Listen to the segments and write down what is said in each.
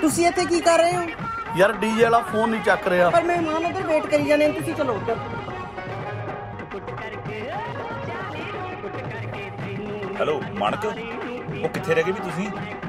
ਤੁਸੀਂ ਇੱਥੇ ਕੀ ਕਰ ਰਹੇ ਹੋ? ਯਾਰ ਡੀਜੇ ਵਾਲਾ ਫੋਨ ਨਹੀਂ ਚੱਕ ਰਿਹਾ। ਪਰ ਮਹਿਮਾਨ ਉਧਰ ਵੇਟ ਕਰੀ ਜਾਂਦੇ ਨੇ, ਤੁਸੀਂ ਚਲੋ ਉੱਧਰ। ਹੈਲੋ ਮਾਨਕ, ਉਹ ਕਿੱਥੇ ਰਹਿ ਗਏ ਵੀ ਤੁਸੀਂ?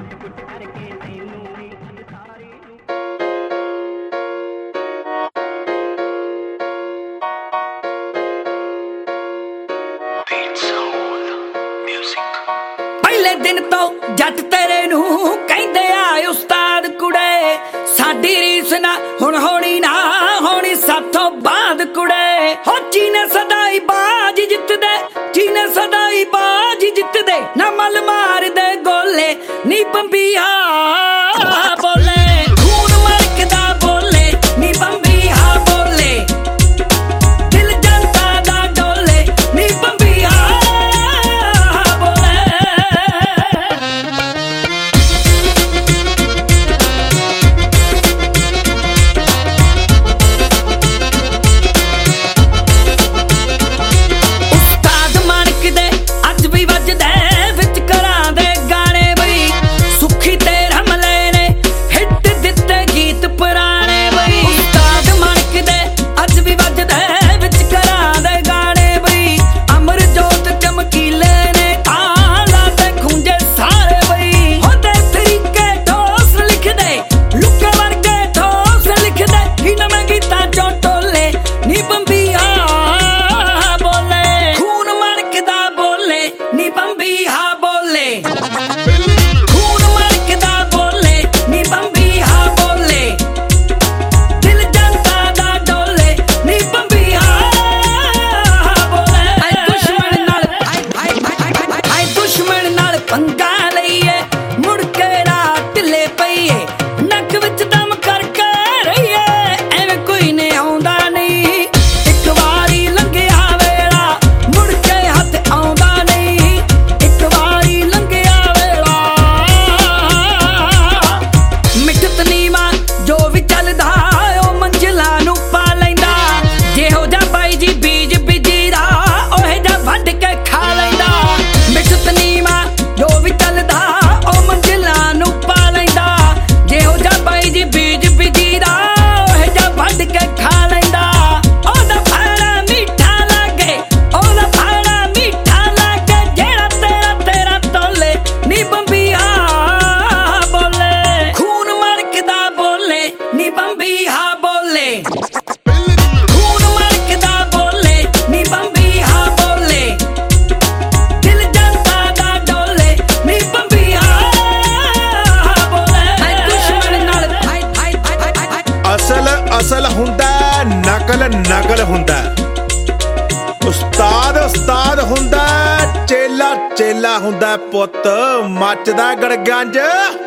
ਪਹਿਲੇ ਦਿਨ ਤੋਂ ਜੱਟ ਤੇਰੇ ਨੂੰ ਕਹਿੰਦੇ ਆ ਉਸਤਾਦ ਕੁੜੇ, ਸਾਡੀ ਰੀਸ ਨਾ ਹੁਣ ਹੋਣੀ ਨਾ ਹੋਣੀ ਸਾਥੋਂ ਬਾਅਦ ਕੁੜੇ। ਹੋ ਚੀਨੇ ਸਦਾਈ ਬਾਜ ਜਿੱਤਦੇ, ਚੀਨੇ ਸਦਾਈ ਬਾਜ ਜਿੱਤਦੇ, ਨਾ ਮਲ ਮਾਰਦੇ ਗੋਲੇ ਨੀ ਬੰਬੀਹਾ ਬੋਲੇ, ਖੂਨ ਮਰਕਦਾ ਬੋਲੇ ਨੀ ਬੰਬੀਹਾ ਬੋਲੇ, ਦਿਲ ਜਨਤਾ ਦਾ ਡੋਲੇ ਨੀ ਬੰਬੀਹਾ ਬੋਲੇ। ਉਸਤਾਦ ਮਾਨਕ ਦੇ ਅੱਜ ਵੀ ਵੱਜਦੇ ਵਿੱਚ ਘਰਾਂ ਦੇ ਗਾਣੇ ਬਈ, ਸੁੱਖੀ ਤੇ ਰਮਲੇ ਨੇ ਹਿੱਟ ਦਿੱਤੇ ਗੀਤ ਪੁਰਾਣੇ ਬਈ। ਉਸਤਾਦ ਮਾਨਕ ਦੇ ਅੱਜ ਵੀ ਵੱਜਦੇ ਵਿੱਚ ਘਰਾਂ ਦੇ ਗਾਣੇ ਬਈ, ਅਮਰਜੋਤ ਚਮਕੀਲੇ ਨੇ ਤਾਲਾ ਤੇ ਖੁੰਝੇ ਸਾਰੇ ਬਈ। ਉਹਦੇ ਤਰੀਕੇ ਠੋਸ ਲਿਖਦੇ, ਲੁੱਕੇ ਵਰਗੇ ਠੋਸ ਲਿਖਦੇ, ਹੀ ਨਵੇਂ ਗੀਤਾਂ ਚੋਂ ਟੋਲੇ ਨੀ ਬੰਬੀਹਾ ਬੋਲੇ, ਖੂਨ ਮਣਕਦਾ ਬੋਲੇ ਨੀ ਬੰਬੀਹਾ ਬੋਲੇ, ਖੂਨ ਮਣਕਦਾ ਬੋਲੇ ਨੀ ਬੰਬੀਹਾ ਬੋਲੇ, ਦਿਲ ਜਨਤਾ ਦਾ ਡੋਲੇ ਨੀ ਬੰਬੀਹਾ ਬੋਲੇ। ਆਏ ਦੁਸ਼ਮਣ ਨਾਲ ਆਏ ਦੁਸ਼ਮਣ ਨਾਲ ਪੰਗਾ ਲਈਏ, ਮੁੜ ਕੇ ਨਾ ਢਿੱਲੇ ਪਈਏ, ਨੱਕ ਵਿੱਚ ਦਮ ਕਰਕੇ ਰਹੀਏ, ਐਵੇਂ ਕੋਈ ਨੇ ਆਉਂਦਾ ਨਹੀਂ। ਇੱਕ ਵਾਰੀ ਲੰਘਿਆ ਵੇਲਾ ਮੁੜ ਕੇ ਹੱਥ ਆਉਂਦਾ ਨਹੀਂ, ਇੱਕ ਵਾਰੀ ਲੰਘਿਆ ਵੇਲਾ। ਮਿੱਠਤ ਨੀਵਾਂ ਜੋ ਵੀ ਚੱਲਦਾ ਉਹ ਮੰਜ਼ਿਲਾਂ ਨੂੰ ਪਾ ਲੈਂਦਾ, ਜਿਹੋ ਜਿਹਾ ਬਾਈ ਜੀ ਬੀਜ ਬੀਜੀਦਾ ਉਹੇ ਜਿਹਾ ਵੱਢ ਕੇ ਖਾ ਲੈਂਦਾ। ਮਿੱਠਤ ਨੀਵਾਂ ਜੋ ਵੀ ਚੱਲਦਾ ਉਹ ਮੰਜ਼ਿਲਾਂ ਨੂੰ ਪਾ ਲੈਂਦਾ, ਜਿਹੋ ਜਿਹਾ ਬਾਈ ਜੀ ਬੀਜ ਬੀਜੀਦਾ ਉਹੇ ਜਿਹਾ ਵੱਢ ਕੇ ਖਾ ਲੈਂਦਾ। ਉਹਦਾ ਫਾੜਾ ਮਿੱਠਾ ਲੱਗੇ, ਉਹਦਾ ਫਾੜਾ ਮਿੱਠਾ ਲੱਗੇ, ਜਿਹੜਾ ਤੇਰਾ ਤੇਰਾ ਤੋਲੇ ਨੀ ਬੰਬੀਹਾ ਬੋਲੇ, ਖੂਨ ਮਣਕਦਾ ਬੋਲੇ ਨੀ ਬੰਬੀਹਾ ਬੋਲੇ, ਖੂਨ ਮਣਕਦਾ ਬੋਲੇ ਨੀ ਬੰਬੀਹਾ ਬੋਲੇ, ਦਿਲ ਜਨਤਾ ਦਾ ਡੋਲੇ ਨੀ ਬੰਬੀਹਾ ਬੋਲੇ। ਆਏ ਦੁਸ਼ਮਣ ਨਾਲ ਅਸਲ ਅਸਲ ਹੁੰਦਾ, ਨਕਲ ਨਕਲ ਹੁੰਦਾ, ਉਸਤਾਦ ਉਸਤਾਦ ਹੁੰਦਾ, ਚੇਲਾ ਚੇਲਾ ਹੁੰਦਾ, ਪੁੱਤ ਮੱਚਦਾ ਗੜਗੰਜ।